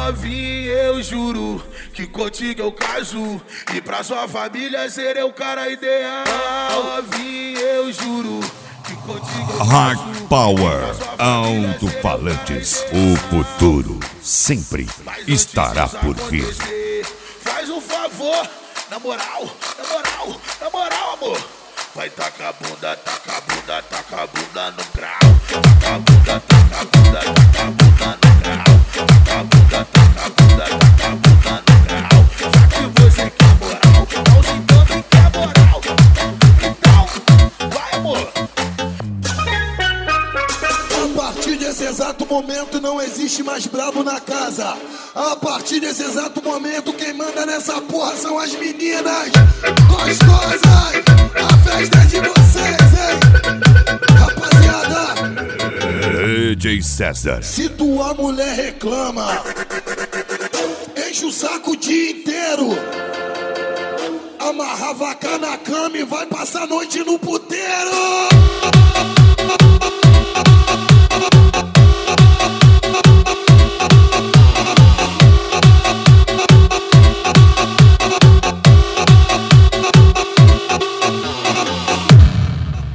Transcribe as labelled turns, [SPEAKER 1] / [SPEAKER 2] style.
[SPEAKER 1] Novinha, eu juro que contigo eu caso e pra sua família serei o cara ideal. Novinha, eu juro que contigo eu caso.
[SPEAKER 2] Hard Power Alto-Falantes. O futuro sempre estará por vir.
[SPEAKER 1] Faz um favor, na moral, amor. Vai tacar a bunda, taca a bunda, taca a bunda no grau. Taca a bunda, taca a bunda, taca a bunda no grau. Taca a bunda, taca a bunda, taca a bunda no grau. Já que você quer moral, Pauzinho também quer moral. Então, vai amor.
[SPEAKER 3] A partir desse exato momento não existe mais brabo na casa. A partir desse exato momento quem manda nessa porra são as meninas gostosas. A festa é de vocês, hein? Rapaziada,
[SPEAKER 2] DJ César.
[SPEAKER 3] se tua mulher reclama, enche o saco o dia inteiro, amarra a vaca na cama e vai passar a noite no puteiro.